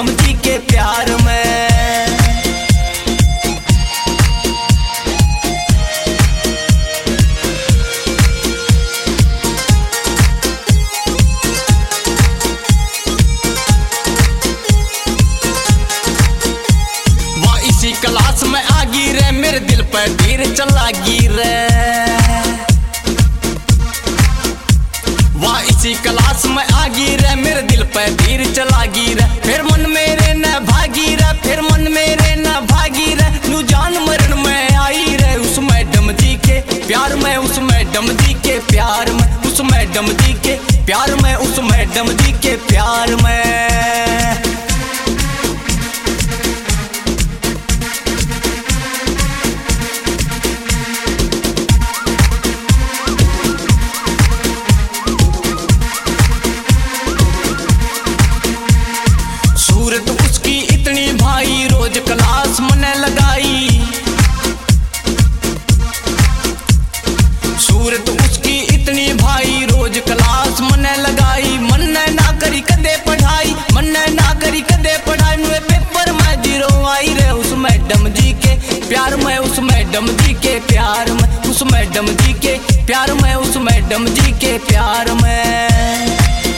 Madam जी के प्यार में। इसी क्लास में आगी रे, मेरे दिल पर तीर चलागी रे। वाह इसी क्लास में आगी रे, मेरे दिल पर तीर चलागी रे। फिर मन मेरे न भागी रे, फिर मन मेरे न भागी रे। नू जान मरण में आई रे, उस मैडम जी के प्यार में, उस मैडम जी के प्यार में, उस मैडम जी के प्यार में, उस मैडम जी के प्यार में। सूरत उसकी इतनी भाई, रोज क्लास मने लगाई। सूरत उसकी इतनी भाई, रोज क्लास मने लगाई। मन ना करी कदे पढ़ाई, मन ना करी कदे पढ़ाई। नुए पेपर में 0 आई रे, उस मैडम जी के प्यार में, उस मैडम जी के प्यार में, उस मैडम जी के प्यार में, उस मैडम जी के प्यार में।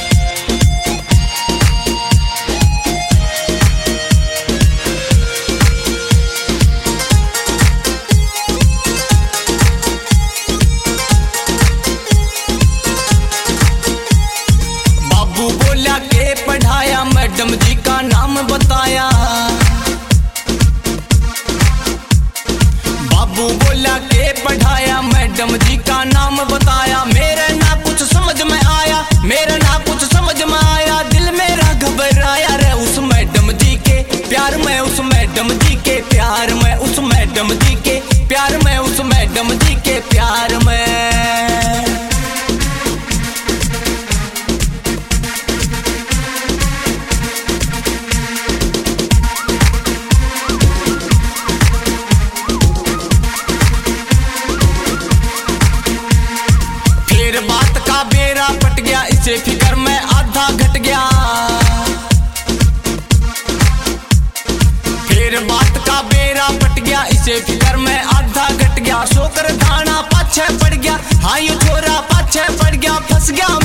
बोला के पढ़ाया, मैडम जी का नाम बताया। बाबू बोला के पढ़ाया, मैडम जी का नाम बताया। मेरे ना कुछ समझ में आया, मेरे ना कुछ समझ में आया। दिल मेरा घबराया रे, उस मैडम जी के प्यार में, उस मैडम जी के प्यार में, उस मैडम जी के प्यार में, उस मैडम जी के प्यार में। बात का बेरा पट गया, इसे फिक्र में आधा घट गया। फिर बात का बेरा पट गया, इसे फिक्र में आधा घट गया। सोकर दाना पाछे पड़ गया, हाँ ये छोरा पाछे पड़ गया। फंस गया